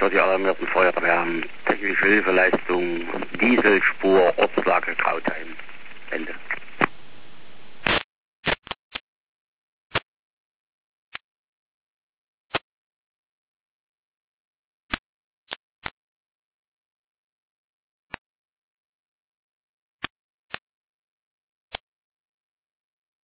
für die alarmierten Feuerwehren. Technische Hilfeleistung, Dieselspur, Ortslage Krautheim. Ende.